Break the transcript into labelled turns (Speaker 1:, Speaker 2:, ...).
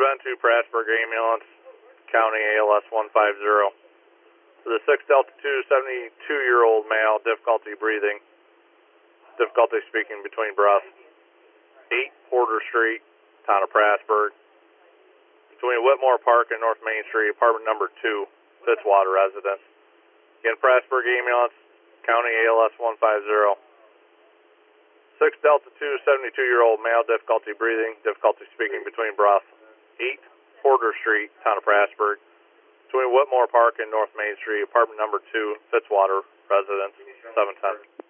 Speaker 1: 7-2 Prasburg Ambulance, County ALS 150. For the 6 Delta 2, 72-year-old male, difficulty breathing, difficulty speaking between breaths. 8 Porter Street, town of Prasburg. Between Whitmore Park and North Main Street, apartment number 2, Fitzwater residence. Again, Prasburg Ambulance, County ALS 150. 6 Delta 2, 72-year-old male, difficulty breathing, difficulty speaking between breaths. 8 Porter Street, town of Prasburg. Between Whitmore Park and North Main Street, apartment number 2, Fitzwater residence, 710.